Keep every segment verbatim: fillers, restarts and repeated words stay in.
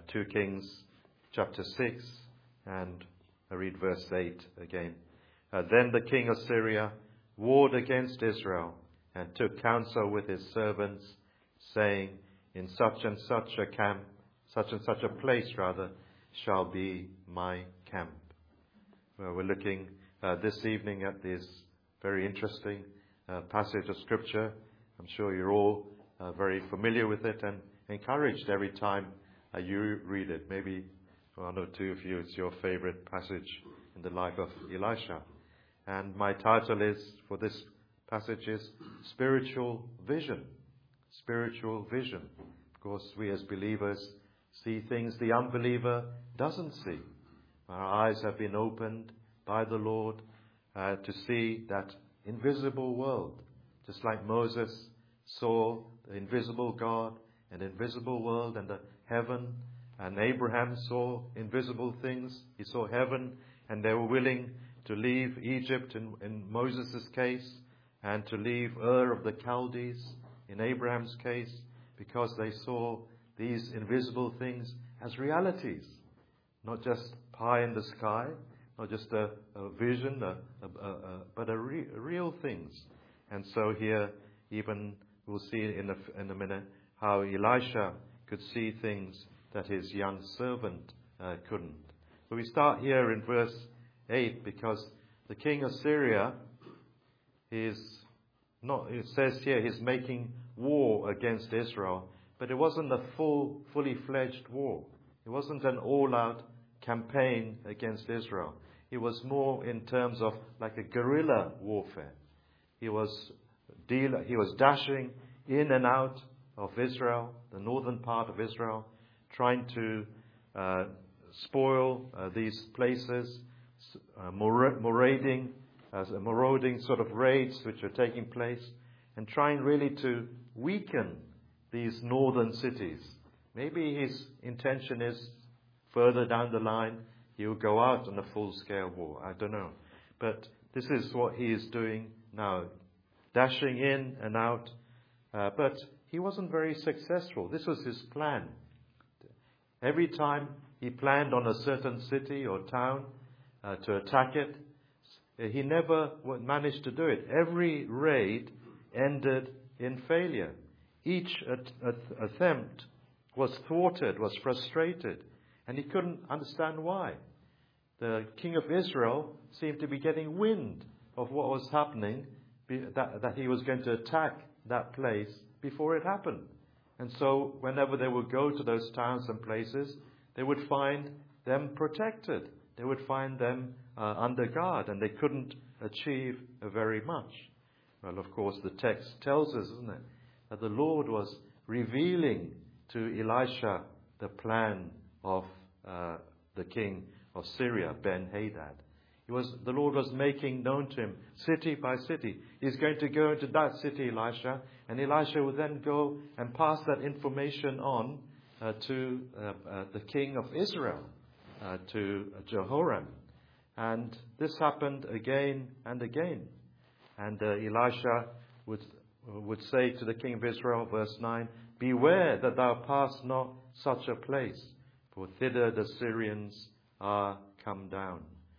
two Kings chapter six, and I read verse eight again. Uh, then the king of Syria warred against Israel and took counsel with his servants, saying, in such and such a camp, such and such a place rather, shall be my camp. Well, we're looking uh, this evening at this very interesting uh, passage of Scripture. I'm sure you're all uh, very familiar with it and encouraged every time uh, you read it. Maybe one or two of you, it's your favorite passage in the life of Elisha. And my title is, for this passage, is Spiritual Vision. Spiritual Vision. Of course, we as believers see things the unbeliever doesn't see. Our eyes have been opened by the Lord uh, to see that invisible world. Just like Moses saw the invisible God, an invisible world and the heaven, and Abraham saw invisible things. He saw heaven, and they were willing to leave Egypt in, in Moses' case, and to leave Ur of the Chaldees in Abraham's case, because they saw these invisible things as realities, not just pie in the sky, not just a, a vision, a, a, a, a, but a, re, a real things. And so here, even we'll see in a, in a minute how Elisha could see things that his young servant uh, couldn't. But we start here in verse eight, because the king of Syria is not, it says here, he's making war against Israel, but it wasn't a full, fully fledged war. It wasn't an all-out campaign against Israel. It was more in terms of like a guerrilla warfare. He was deal, he was dashing in and out of Israel, the northern part of Israel, trying to uh, spoil uh, these places, uh, marauding, uh, marauding sort of raids which are taking place, and trying really to weaken these northern cities. Maybe his intention is further down the line he'll go out on a full-scale war. I don't know. But this is what he is doing now, dashing in and out. Uh, but he wasn't very successful. This was his plan. Every time he planned on a certain city or town uh, to attack it, he never managed to do it. Every raid ended in failure. Each at- at- attempt was thwarted, was frustrated, and he couldn't understand why. The king of Israel seemed to be getting wind of what was happening, that, that he was going to attack that place before it happened. And so whenever they would go to those towns and places, they would find them protected. They would find them uh, under guard, and they couldn't achieve uh, very much. Well, of course, the text tells us, isn't it, that the Lord was revealing to Elisha the plan of uh, the king of Syria, Ben-Hadad. He was, the Lord was making known to him, city by city. He's going to go into that city, Elisha, and Elisha would then go and pass that information on uh, to uh, uh, the king of Israel, uh, to Jehoram. And this happened again and again. And uh, Elisha would, would say to the king of Israel, verse nine, beware that thou pass not such a place, for thither the Syrians are come down.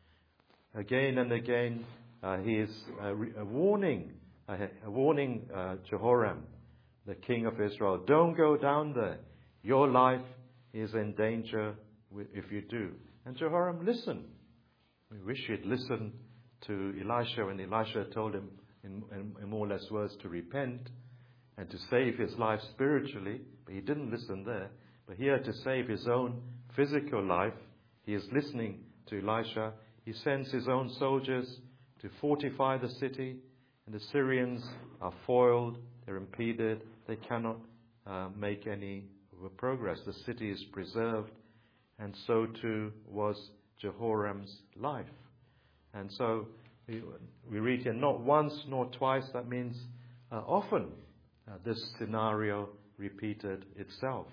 Again and again, uh, he is uh, re- uh, warning, uh, warning uh, Jehoram, the king of Israel, don't go down there. Your life is in danger if you do. And Jehoram listened. We wish he'd listened to Elisha when Elisha told him in, in, in more or less words to repent and to save his life spiritually, but he didn't listen there. But here, to save his own physical life, he is listening to Elisha. He sends his own soldiers to fortify the city, and the Syrians are foiled, they're impeded, they cannot uh, make any progress. The city is preserved, and so too was Jehoram's life. And so we, we read here, not once nor twice, that means uh, often, uh, this scenario repeated itself.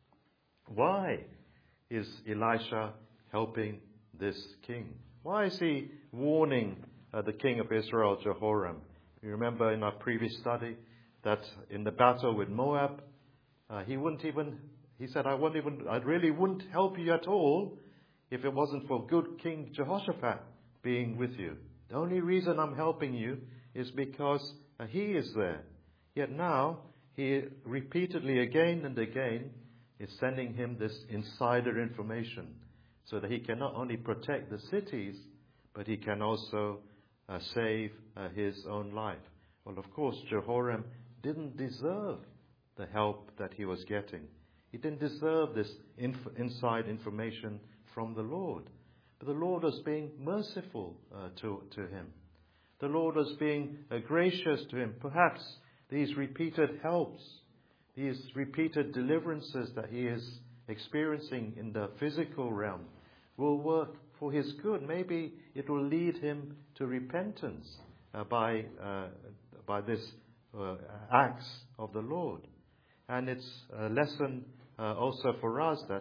Why is Elisha helping this king? Why is he warning uh, the king of Israel, Jehoram? You remember in our previous study that in the battle with Moab, uh, he wouldn't even he said, I wouldn't even, I really wouldn't help you at all if it wasn't for good King Jehoshaphat being with you. The only reason I'm helping you is because uh, he is there. Yet now, he repeatedly, again and again, is sending him this insider information so that he can not only protect the cities, but he can also uh, save uh, his own life. Well, of course, Jehoram didn't deserve the help that he was getting. He didn't deserve this inf- inside information from the Lord. But the Lord was being merciful uh, to, to him. The Lord was being uh, gracious to him. Perhaps these repeated helps, these repeated deliverances that he is experiencing in the physical realm will work for his good. Maybe it will lead him to repentance uh, by uh, by this uh, acts of the Lord. And it's a lesson uh, also for us that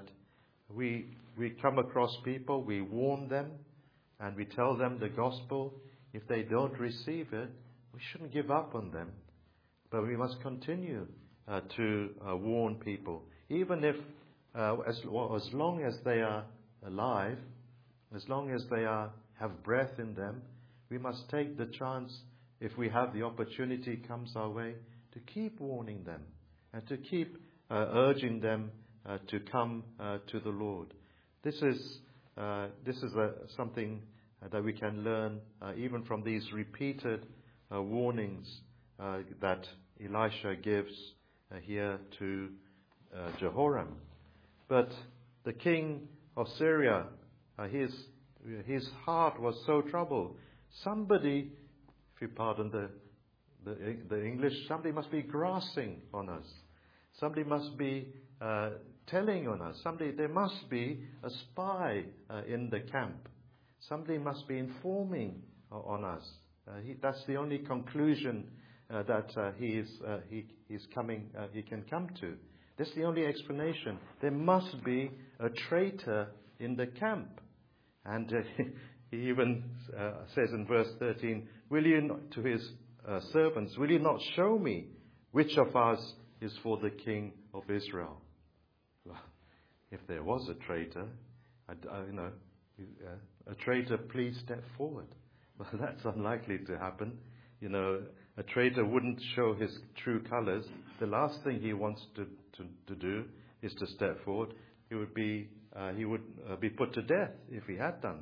we we come across people, we warn them, and we tell them the gospel. If they don't receive it, we shouldn't give up on them, but we must continue uh, to uh, warn people, even if uh, as, well, as long as they are alive, as long as they are have breath in them, we must take the chance, if we have the opportunity comes our way, to keep warning them and to keep uh, urging them uh, to come uh, to the Lord. This is uh, this is a, something uh, that we can learn uh, even from these repeated uh, warnings uh, that Elisha gives uh, here to uh, Jehoram. But the king of Syria, uh, his his heart was so troubled. Somebody, if you pardon the, the the English, somebody must be grasping on us. Somebody must be uh, telling on us. Somebody, there must be a spy uh, in the camp. Somebody must be informing uh, on us. Uh, he, that's the only conclusion uh, that uh, he is uh, he he's coming. Uh, he can come to. That's the only explanation. There must be a traitor in the camp. And uh, he even uh, says in verse thirteen, "Will you not, to his uh, servants, will you not show me which of us is for the king of Israel?" Well, if there was a traitor, I, I, you know, uh, a traitor, please step forward. Well, that's unlikely to happen. You know, a traitor wouldn't show his true colors. The last thing he wants to, to, to do is to step forward. He would be uh, he would uh, be put to death if he had done.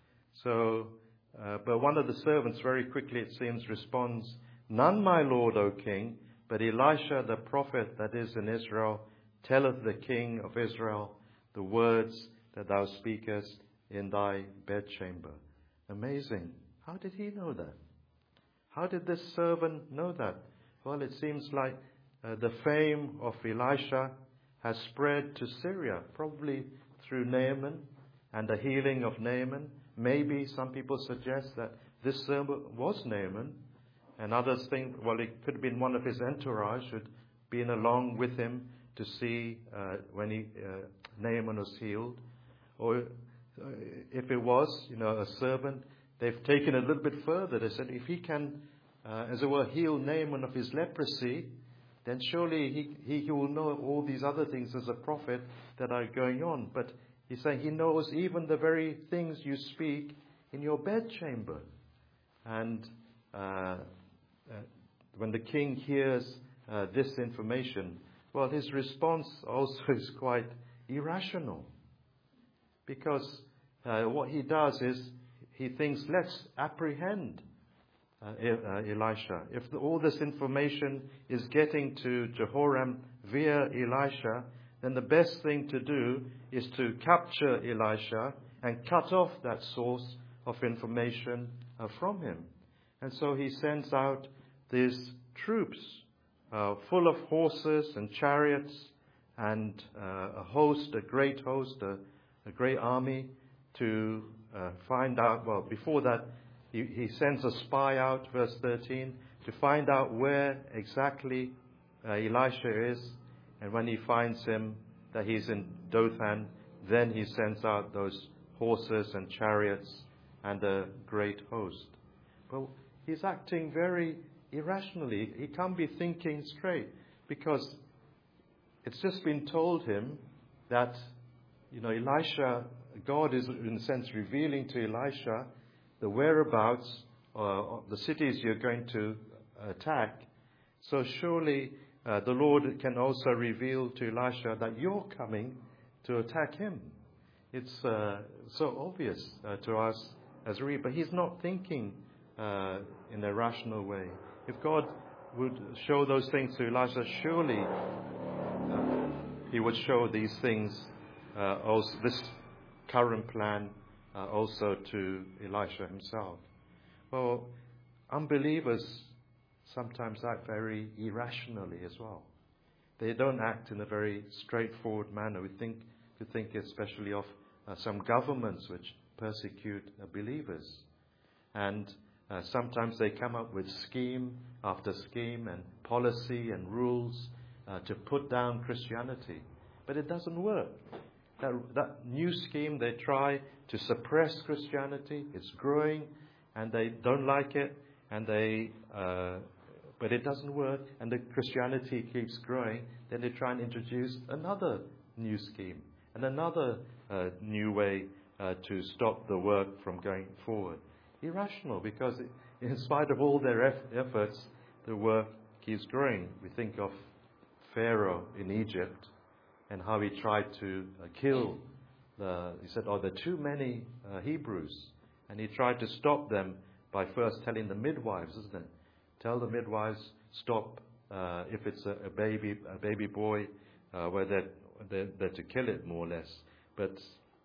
So, uh, but one of the servants very quickly, it seems, responds, "None, my lord, O king, but Elisha the prophet that is in Israel telleth the king of Israel the words that thou speakest in thy bedchamber." Amazing. How did he know that? How did this servant know that? Well, it seems like uh, the fame of Elisha has spread to Syria, probably through Naaman and the healing of Naaman. Maybe some people suggest that this servant was Naaman, and others think, well, it could have been one of his entourage who'd been along with him to see uh, when he, uh, Naaman was healed. Or uh, if it was, you know, a servant, they've taken it a little bit further. They said, if he can, uh, as it were, heal Naaman of his leprosy, then surely he, he, he will know all these other things as a prophet that are going on. But he's saying he knows even the very things you speak in your bedchamber. And uh, uh, when the king hears uh, this information, well, his response also is quite irrational. Because uh, what he does is he thinks, let's apprehend uh, uh, Elisha. If the, all this information is getting to Jehoram via Elisha, then the best thing to do is to capture Elisha and cut off that source of information uh, from him. And so he sends out these troops uh, full of horses and chariots and uh, a host, a great host, a, a great army to uh, find out, well, before that, he, he sends a spy out, verse thirteen, to find out where exactly uh, Elisha is. And when he finds him, that he's in Dothan, then he sends out those horses and chariots and a great host. But he's acting very irrationally. He can't be thinking straight, because it's just been told him that, you know, Elisha, God is in a sense revealing to Elisha the whereabouts uh, of the cities you're going to attack. So surely uh, the Lord can also reveal to Elisha that you're coming to attack him. It's uh, so obvious uh, to us as we read, but he's not thinking uh, in a rational way. If God would show those things to Elisha, surely uh, he would show these things, uh, also this current plan, uh, also to Elisha himself. Well, unbelievers sometimes act very irrationally as well. They don't act in a very straightforward manner. We think, we think especially of uh, some governments which persecute uh, believers. And uh, sometimes they come up with scheme after scheme and policy and rules uh, to put down Christianity. But it doesn't work. That, that new scheme, they try to suppress Christianity. It's growing and they don't like it. And they, uh, but it doesn't work. And the Christianity keeps growing. Then they try and introduce another new scheme and another uh, new way uh, to stop the work from going forward. Irrational, because in spite of all their eff- efforts, the work keeps growing. We think of Pharaoh in Egypt and how he tried to uh, kill the, he said, oh, there are too many uh, Hebrews. And he tried to stop them by first telling the midwives, isn't it? Tell the midwives, stop, uh, if it's a, a baby a baby boy, uh, where they're, they're, they're to kill it, more or less. But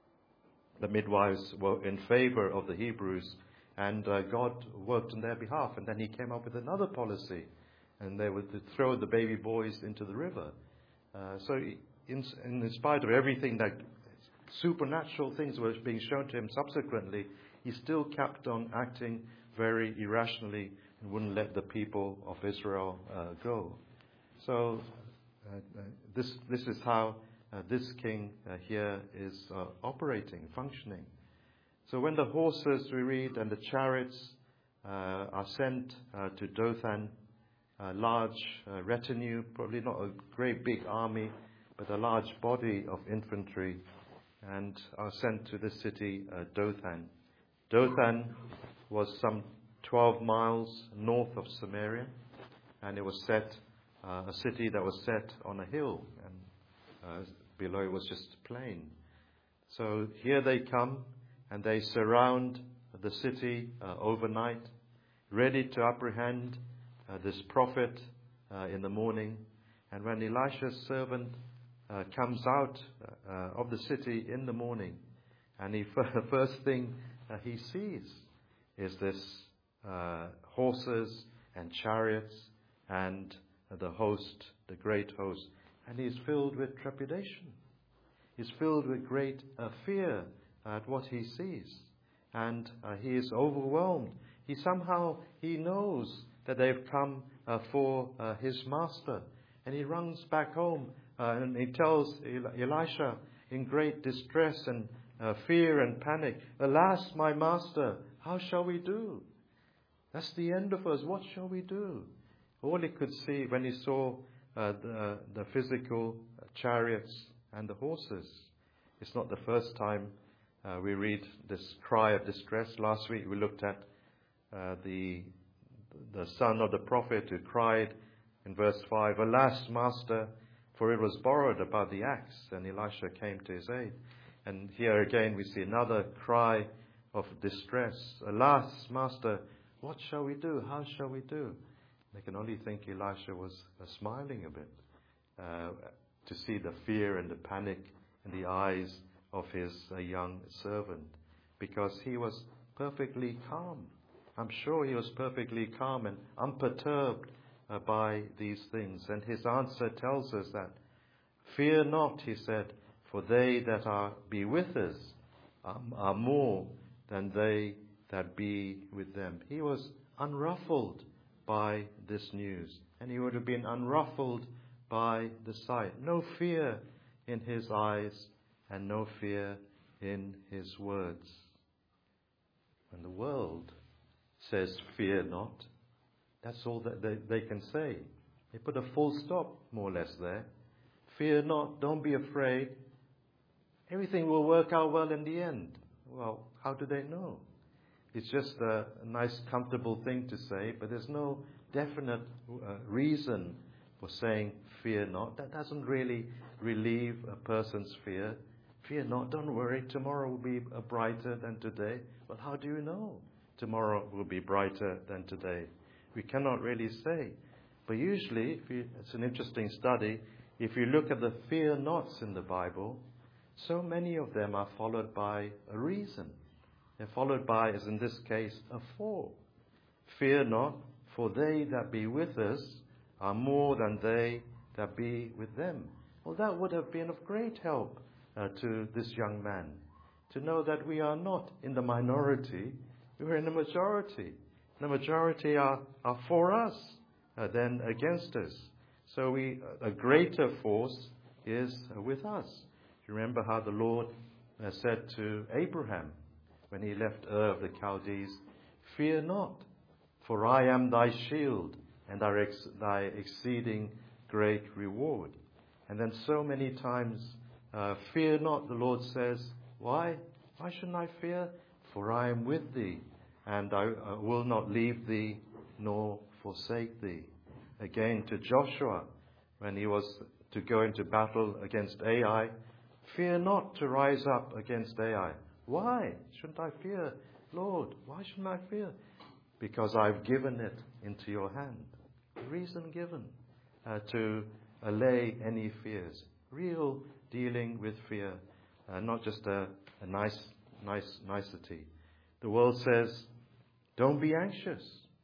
the midwives were in favor of the Hebrews, and uh, God worked on their behalf. And then he came up with another policy, and they were to throw the baby boys into the river. Uh, so in, in spite of everything, that supernatural things were being shown to him subsequently, he still kept on acting very irrationally and wouldn't let the people of Israel uh, go. So uh, uh, this this is how uh, this king uh, here is uh, operating, functioning. So when the horses, we read, and the chariots uh, are sent uh, to Dothan, a large uh, retinue, probably not a great big army, but a large body of infantry, and are sent to the city uh, Dothan. Dothan was some twelve miles north of Samaria, and it was set, uh, a city that was set on a hill, and uh, below it was just plain. So here they come, and they surround the city uh, overnight, ready to apprehend uh, this prophet uh, in the morning. And when Elisha's servant uh, comes out uh, of the city in the morning, and he first thing uh, he sees is this uh, horses and chariots and uh, the host, the great host, and he's filled with trepidation. He's filled with great uh, fear at what he sees, and uh, he is overwhelmed. He somehow he knows that they've come uh, for uh, his master, and he runs back home uh, and he tells Elisha in great distress and uh, fear and panic, "Alas, my master, how shall we do? That's the end of us. What shall we do?" All he could see when he saw uh, the, the physical chariots and the horses. It's not the first time uh, we read this cry of distress. Last week we looked at uh, the the son of the prophet who cried in verse five, "Alas, master, for it was borrowed about the axe," and Elisha came to his aid. And here again we see another cry of distress. "Alas, master, what shall we do? How shall we do?" They can only think Elisha was uh, smiling a bit uh, to see the fear and the panic in the eyes of his uh, young servant, because he was perfectly calm. I'm sure he was perfectly calm and unperturbed uh, by these things. And his answer tells us that, "Fear not," he said, "for they that are be with us are, are more than they that be with them." He was unruffled by this news, and he would have been unruffled by the sight. No fear in his eyes and no fear in his words. When the world says, "Fear not," that's all that they, they can say. They put a full stop, more or less, there. fear not, don't be afraid. Everything will work out well in the end. Well, how do they know? It's just a, a nice, comfortable thing to say, but there's no definite uh, reason for saying fear not. That doesn't really relieve a person's fear. Fear not, don't worry, tomorrow will be uh, brighter than today. Well, how do you know tomorrow will be brighter than today? We cannot really say. But usually, if you, it's an interesting study, if you look at the fear nots in the Bible, so many of them are followed by a reason. They're followed by, as in this case, a for. Fear not, for they that be with us are more than they that be with them. Well, that would have been of great help uh, to this young man, to know that we are not in the minority, we are in the majority. The majority are, are for us uh, than against us. So we, a greater force is uh, with us. You remember how the Lord uh, said to Abraham when he left Ur of the Chaldees, fear not, for I am thy shield and thy, ex- thy exceeding great reward. And then so many times, uh, fear not, the Lord says, why? Why shouldn't I fear? For I am with thee, and I uh, will not leave thee nor forsake thee. Again to Joshua, when he was to go into battle against Ai, fear not to rise up against Ai. Why shouldn't I fear? Lord, why shouldn't I fear? Because I've given it into your hand. The reason given uh, to allay any fears. Real dealing with fear, uh, not just a, a nice, nice nicety. The world says, don't be anxious.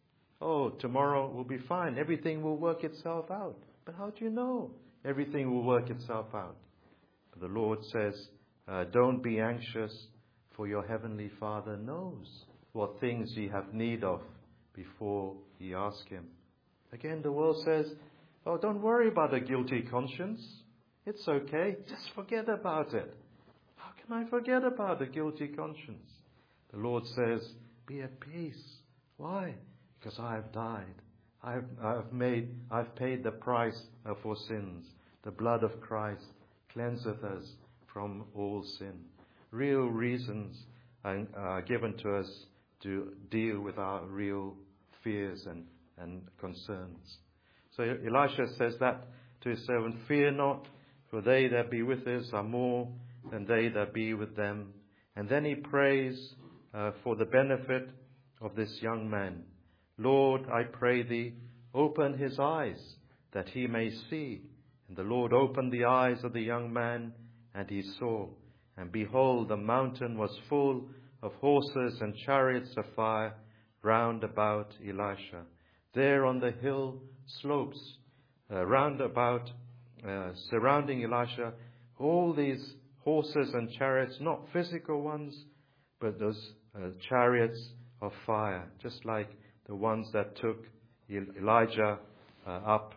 Oh, tomorrow will be fine. Everything will work itself out. But how do you know everything will work itself out? But the Lord says, uh, don't be anxious, for your heavenly Father knows what things ye have need of before ye ask him. Again, the world says, oh, don't worry about a guilty conscience. It's okay. Just forget about it. How can I forget about a guilty conscience? The Lord says, be at peace. Why? Because I have died. I have, I have made, I've paid the price for sins. The blood of Christ cleanseth us from all sin. Real reasons are given to us to deal with our real fears and, and concerns. So Elisha says that to his servant, fear not, for they that be with us are more than they that be with them. And then he prays uh, for the benefit of this young man. Lord, I pray thee, open his eyes, that he may see. And the Lord opened the eyes of the young man, and he saw. And behold, the mountain was full of horses and chariots of fire round about Elisha. There on the hill slopes, uh, round about, uh, surrounding Elisha, all these horses and chariots, not physical ones, but those uh, chariots of fire, just like the ones that took Elijah uh, up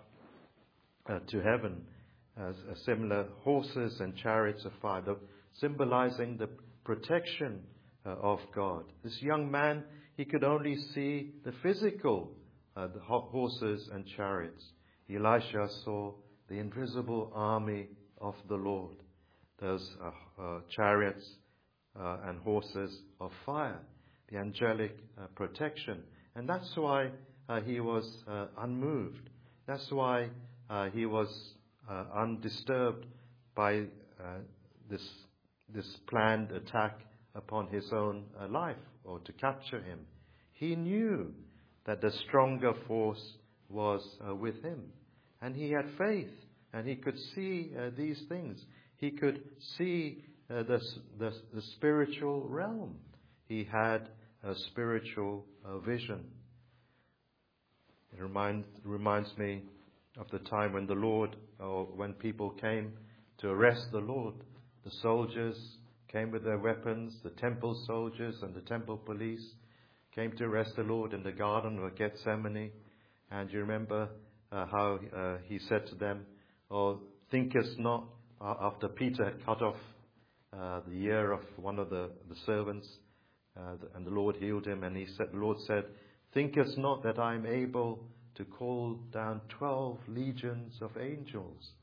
uh, to heaven, as uh, similar horses and chariots of fire, the, symbolizing the protection uh, of God. This young man, he could only see the physical uh, the horses and chariots. Elisha saw the invisible army of the Lord, those uh, uh, chariots uh, and horses of fire, the angelic uh, protection. And that's why uh, he was uh, unmoved. That's why uh, he was uh, undisturbed by uh, this this planned attack upon his own uh, life, or to capture him. He knew that the stronger force was uh, with him. And he had faith, and he could see uh, these things. He could see uh, the, the, the spiritual realm. He had a spiritual uh, vision. It remind, reminds me of the time when the Lord, or when people came to arrest the Lord. The soldiers came with their weapons, the temple soldiers and the temple police came to arrest the Lord in the Garden of Gethsemane. And you remember uh, how uh, he said to them, oh, thinkest not, uh, after Peter had cut off uh, the ear of one of the, the servants, uh, and the Lord healed him, and he said, the Lord said, thinkest not that I am able to call down twelve legions of angels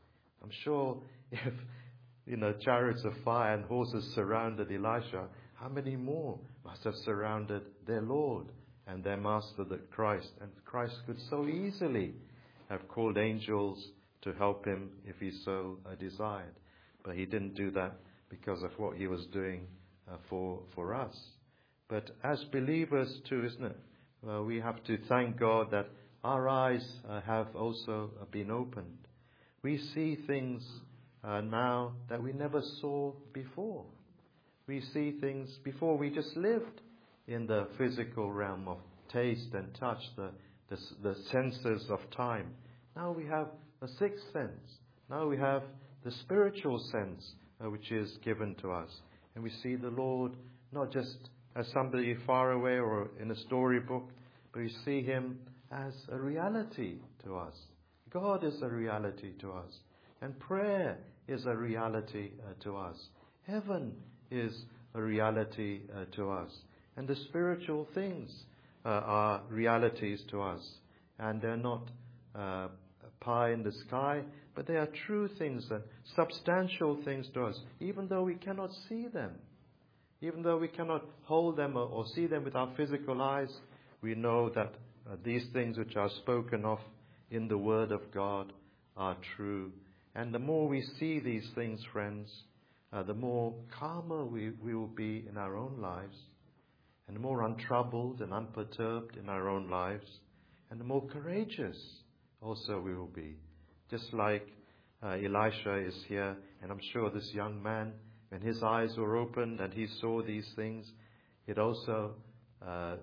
I'm sure if, you know, chariots of fire and horses surrounded Elisha, how many more must have surrounded their Lord and their Master, the Christ? And Christ could so easily have called angels to help him if he so uh, desired. But he didn't do that because of what he was doing uh, for, for us. But as believers too, isn't it? Uh, we have to thank God that our eyes uh, have also uh, been opened. We see things uh, now that we never saw before. We see things before we just lived in the physical realm of taste and touch, the, the, the senses of time. Now we have a sixth sense. Now we have the spiritual sense uh, which is given to us. And we see the Lord not just as somebody far away or in a storybook, but we see him as a reality to us. God is a reality to us. And prayer is a reality uh, to us. Heaven is a reality uh, to us. And the spiritual things uh, are realities to us. And they're not uh, pie in the sky, but they are true things and substantial things to us, even though we cannot see them. Even though we cannot hold them or, or see them with our physical eyes, we know that uh, these things which are spoken of in the Word of God are true. And the more we see these things, friends, uh, the more calmer we, we will be in our own lives, and the more untroubled and unperturbed in our own lives, and the more courageous also we will be. Just like uh, Elisha is here, and I'm sure this young man, when his eyes were opened and he saw these things, it also uh,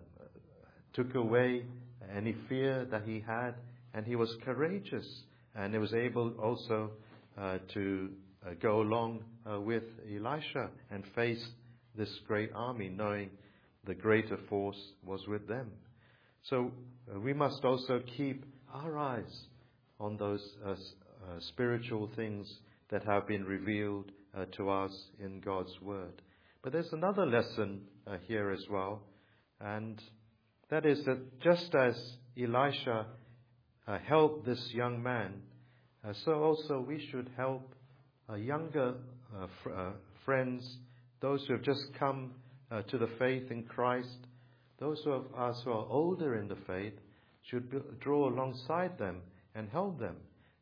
took away any fear that he had, and he was courageous, and he was able also uh, to uh, go along uh, with Elisha and face this great army, knowing the greater force was with them. So uh, we must also keep our eyes on those uh, uh, spiritual things that have been revealed uh, to us in God's Word. But there's another lesson uh, here as well, and that is that just as Elisha uh, helped this young man, uh, so also we should help uh, younger uh, fr- uh, friends, those who have just come uh, to the faith in Christ. Those of us who are older in the faith should be, draw alongside them and help them.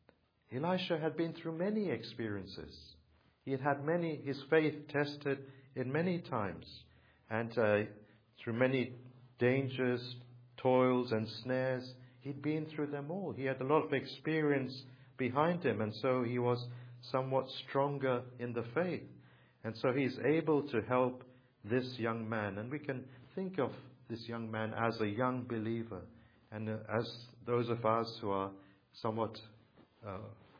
Elisha had been through many experiences. He had had many, his faith tested in many times, and uh, through many dangers, toils and snares, he'd been through them all. He had a lot of experience behind him, and so he was somewhat stronger in the faith. And so he's able to help this young man. And we can think of this young man as a young believer, and uh, as those of us who are somewhat uh, uh,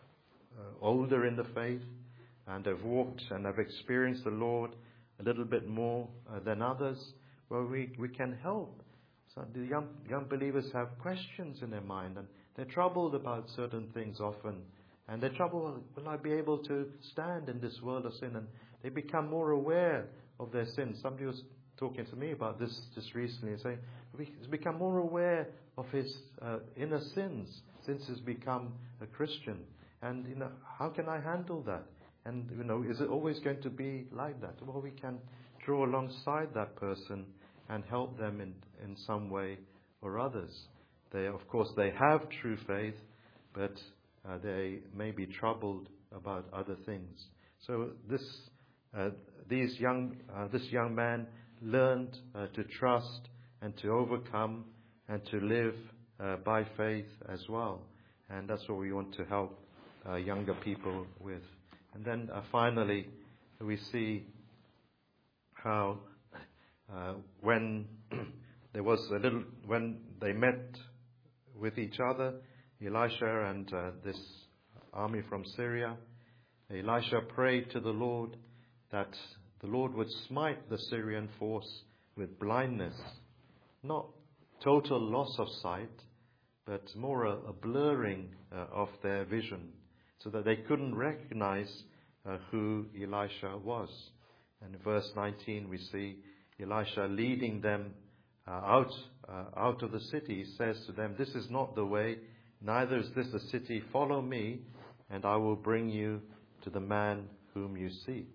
older in the faith and have walked and have experienced the Lord a little bit more uh, than others, well, we, we can help. So the young, young believers have questions in their mind, and they're troubled about certain things often. And they're troubled, will I be able to stand in this world of sin? And they become more aware of their sins. Somebody was talking to me about this just recently and saying, he's become more aware of his uh, inner sins since he's become a Christian. And, you know, how can I handle that? And, you know, is it always going to be like that? Well, we can draw alongside that person and help them in, in some way or others. They, of course, they have true faith, but uh, they may be troubled about other things. So this, uh, these young, uh, this young man learned uh, to trust and to overcome and to live uh, by faith as well. And that's what we want to help uh, younger people with. And then uh, finally, we see how uh, when there was a little, when they met with each other, Elisha and uh, this army from Syria, Elisha prayed to the Lord that the Lord would smite the Syrian force with blindness, not total loss of sight, but more a, a blurring uh, of their vision, so that they couldn't recognize uh, who Elisha was. And in verse nineteen we see Elisha leading them uh, out uh, out of the city. He says to them, "This is not the way, neither is this the city. Follow me, and I will bring you to the man whom you seek.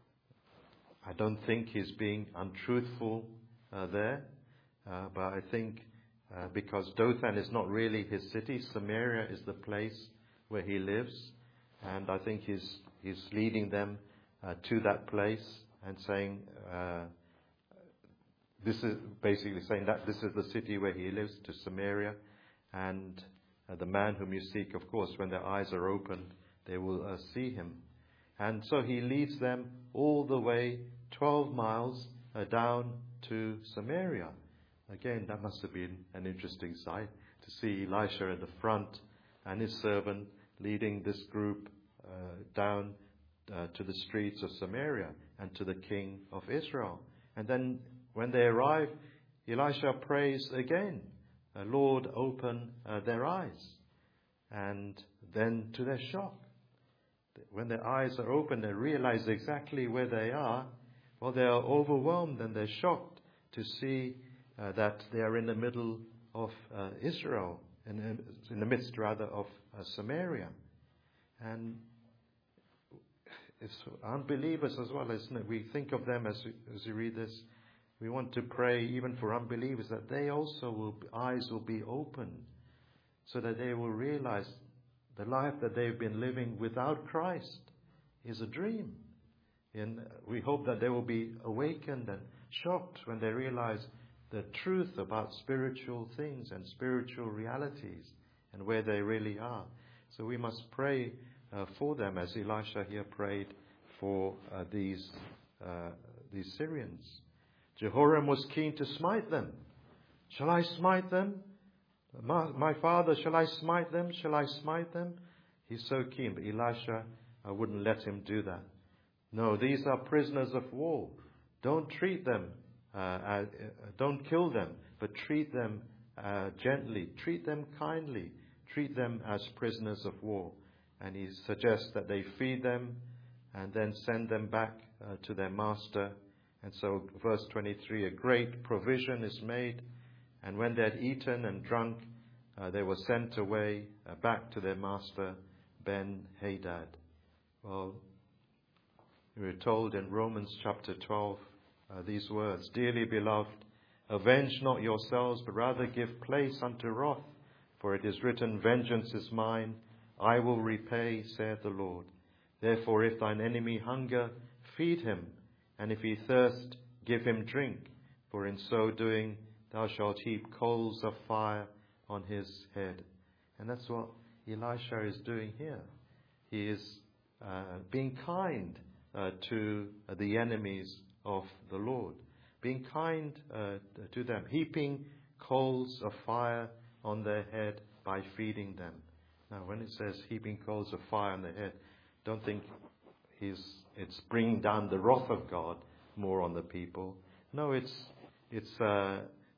I don't think he's being untruthful uh, there, uh, but I think uh, because Dothan is not really his city, Samaria is the place where he lives, and I think he's he's leading them uh, to that place and saying, uh, this is basically saying that this is the city where he lives, to Samaria, and uh, the man whom you seek, of course, when their eyes are opened, they will uh, see him. And so he leads them all the way twelve miles uh, down to Samaria. Again, that must have been an interesting sight to see Elisha at the front and his servant leading this group uh, down uh, to the streets of Samaria and to the king of Israel. And then when they arrive, Elisha prays again, uh, Lord, open uh, their eyes. And then to their shock, when their eyes are open, they realize exactly where they are. Well, they are overwhelmed and they're shocked to see uh, that they are in the middle of uh, Israel, in, in the midst, rather, of uh, Samaria. And it's unbelievers as well, isn't it? We think of them as, as you read this. We want to pray even for unbelievers that they also will, eyes will be opened so that they will realize the life that they've been living without Christ is a dream. And we hope that they will be awakened and shocked when they realize the truth about spiritual things and spiritual realities and where they really are. So we must pray uh, for them, as Elisha here prayed for uh, these uh, these Syrians. Jehoram was keen to smite them. Shall I smite them? My, my father, shall I smite them? Shall I smite them? He's so keen, but Elisha uh, wouldn't let him do that. No, these are prisoners of war. Don't treat them, uh, uh, don't kill them, but treat them uh, gently. Treat them kindly. Treat them as prisoners of war. And he suggests that they feed them and then send them back uh, to their master. And so, verse twenty-three, a great provision is made. And when they had eaten and drunk, uh, they were sent away uh, back to their master, Ben-Hadad. Well, we were told in Romans chapter twelve uh, these words, Dearly beloved, avenge not yourselves, but rather give place unto wrath. For it is written, Vengeance is mine, I will repay, saith the Lord. Therefore, if thine enemy hunger, feed him, and if he thirst, give him drink. For in so doing, thou shalt heap coals of fire on his head. And that's what Elisha is doing here. He is uh, being kind uh, to uh, the enemies of the Lord. Being kind uh, to them. Heaping coals of fire on their head by feeding them. Now, when it says heaping coals of fire on their head, don't think he's, it's bringing down the wrath of God more on the people. No, it's it's uh,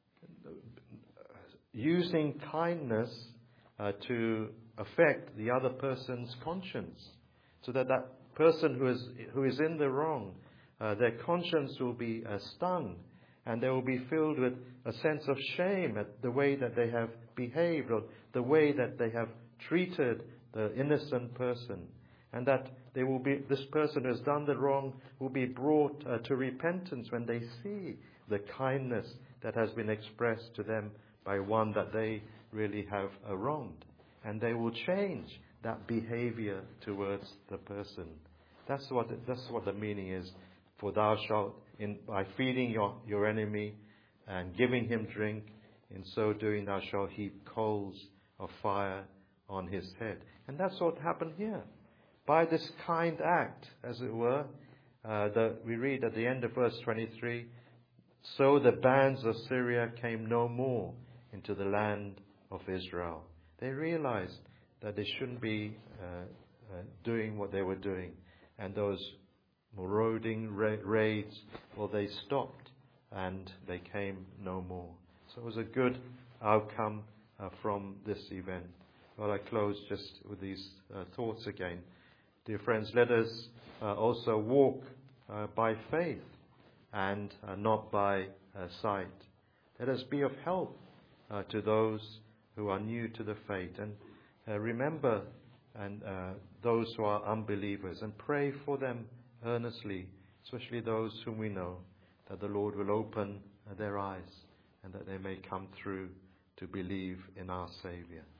using kindness uh, to affect the other person's conscience, so that that person who is who is in the wrong, uh, their conscience will be uh, stung, and they will be filled with a sense of shame at the way that they have behaved or the way that they have treated the innocent person, and that they will be this person who has done the wrong will be brought uh, to repentance when they see the kindness that has been expressed to them by one that they really have uh, wronged, and they will change that behavior towards the person. That's what that's what the meaning is. For thou shalt, in by feeding your, your enemy and giving him drink, in so doing thou shalt heap coals of fire on his head. And that's what happened here. By this kind act, as it were, uh, the, we read at the end of verse twenty-three, so the bands of Syria came no more into the land of Israel. They realized that they shouldn't be uh, uh, doing what they were doing. And those marauding ra- raids, well, they stopped and they came no more. So it was a good outcome uh, from this event. Well, I close just with these uh, thoughts again. Dear friends, let us uh, also walk uh, by faith and uh, not by uh, sight. Let us be of help uh, to those who are new to the faith. And uh, remember and uh, those who are unbelievers, and pray for them earnestly, especially those whom we know, that the Lord will open their eyes and that they may come through to believe in our Saviour.